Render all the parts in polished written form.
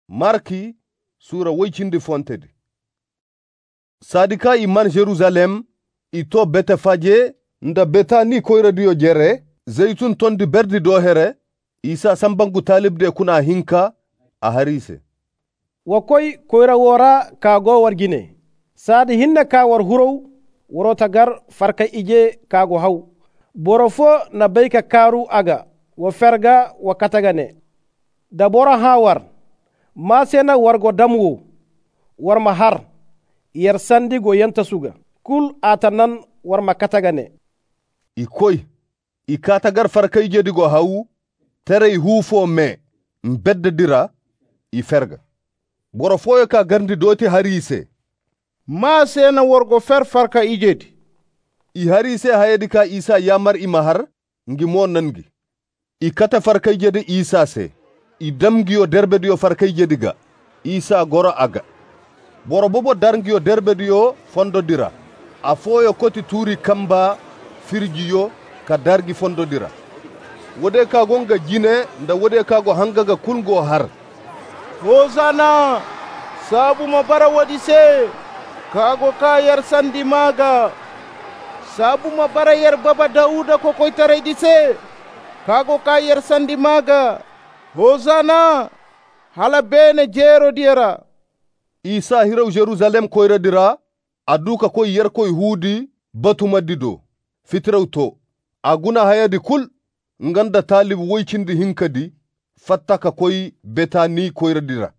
Marki sura woycindi fontedi. Sadika iman Jerusalem ito Betefage nda Betani koyradiyo jere Zeytun tondi berdi do here Isa sambangu talibde kuna hinka a harise. Wakoy koyra wora ka go wargine. Sadi hinna ka war hurow woro tagar farka ije ka go haw. Borofo na bayka karu aga wa ferga wa katagane. Da bora hawar masena wargo damwo war mahar yer sandi go yanta suga kul atanan war makatagane ikoy ikatagar farkay jedigo hawu tere hufo me mbedde dira iferga boro foyo ka garndi doti harise masena wargo fer farka ijedi i harise hayedi ka Isa yamar imahar ngi mon nangi ikata farkay jedi Isa se idamgiyo derbediyo farkay jediga Isa goro aga boro bobo darngiyo derbediyo fondodira afoyo koti turi kamba firjiyo ka dargi fondodira wode ka gonga jine nda wode ka go hangaga kulgo har hosana sabu mabara wadi se kago ka yar sandi maga sabu mabara yar baba dauda ko koitare di se kago ka yar sandi maga hosana hala bene jero dira Isa hiraw Jerusalem koyra dira aduka koy yer koy hudi batuma dido fitraw to aguna hayadi kul nganda talib woycindi hinkadi fattaka koy Betani koyra dira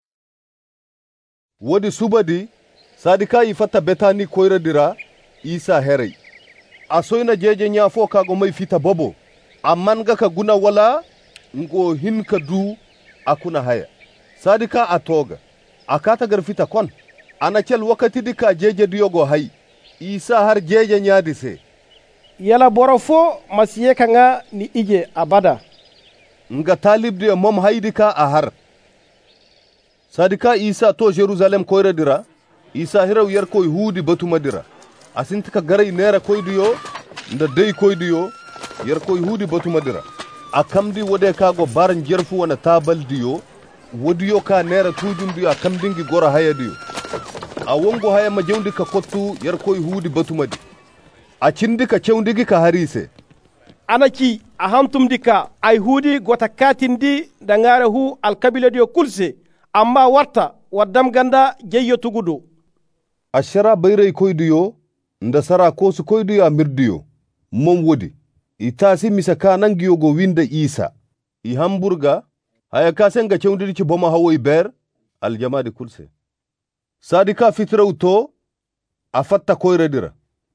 wodi subadi sadika yi fatta Betani koyra dira Isa herey asoyna jeje nyafo kago may fita bobo amman ga ka guna wala ngo hinka du akuna haya sadika atoga akata garfita kon anacel wakati dika jeje diyogo hay Isa har jeje nyaadi se yala borofo masiye kanga ni ije abada nga talibde mom haydika a har sadika Isa to Jerusalem koyra dira Isa hiraw yer koy hudi batuma dira asintika garay nera koydiyo nda dey koydiyo yer koy hudi batuma dira akamdi wode kago bar jerfu wana tabaldiyo wodiyo ka nera tujundiyo akamdingi gora hayadiyo a wongo haya ma jewndi ka kottu yer koy hudi batumadi a cindi ka cewndigi ka harise anaki a hantumdi ka ay hudi gota katindi dangare hu alkabila diyo kulse amma warta waddam ganda jeyyo tugudo a shara bayray koydiyo nda sara kosu koydiyo a mirdiyo mom wodi itasi misa kanangiyo go winda Isa i hamburga haya kasenga cewndidi ci boma hawoy ber aljamadi kulse sadika fitraw to a fatta koyra dira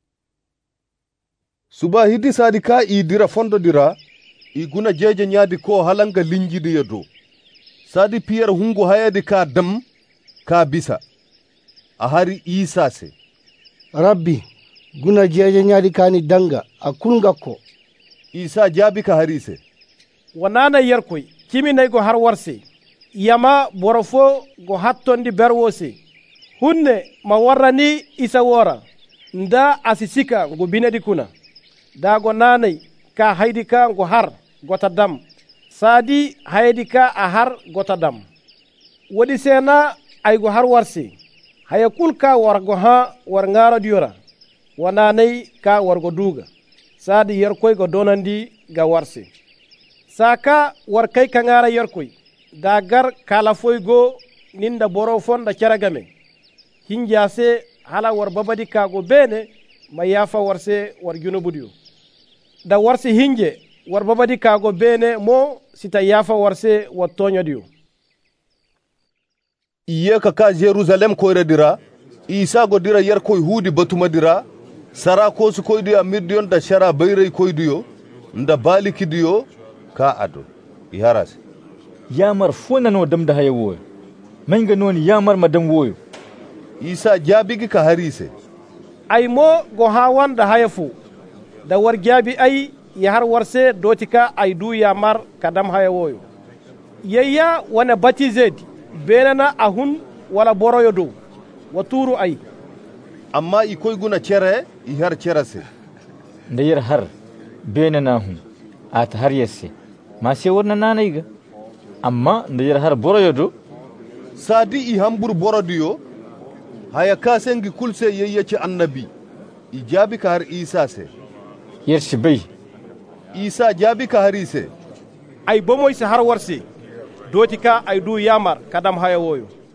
suba hidi sadika i dira fondo dira i guna jeje nyaadi ko halanga linjidi yedo sadi piyar hungu hayadi ka dam ka bisa a hari Isa se rabbi guna jeje nyaadi kani danga a kunga ko Isa jabi ka harise wanana yerkoy kimi nay go har warse yama borofo go hattondi berwose hunne ma warrani Isa wora nda asisika go binedi kuna da go nanay ka haydi ka go har gota dam sadi haydi ka a har gota dam wodi sena ay go har warse haya kulka wargo ha war ngara diora wananay ka wargo duga sadi yerkoy go donandi ga warse saka war kay kangara yerkoy da gar kala foygo ninda boro fonda caragame hinjase hala war babadi kago bene ma yafa warse war junubudiyo da warse hinje war babadi kago bene mo sita yafa warse wattonyodiyo iye ka Jerusalem koyra dira Isa go dira yer koy hudi batuma dira sara kosu koydiyo mirdiyon da shara bayray koydiyo nda balikidiyo ka ado iharas yamar fona no dam da haya woyo manga non yamar madam woyo Isa jabigi ka harise ay mo go hawan da haya fu da war jabi ay ya har warse dotika ay du yamar kadam haya woyo yayya wana batizedi benana ahun wala boroyo do waturu ay amma ikoy guna cere i har cerase ndayir har benana hun at har yesse ma se warna nanayga amma ndayir har boroyo do sadi i hambur borodiyo haya kasengi kulse yeyyaci annabi i jaabi ka har isa se yershi bai isa jaabi ka harise ay bomoy se har warse doti ka ay du yamar kadam haya woyo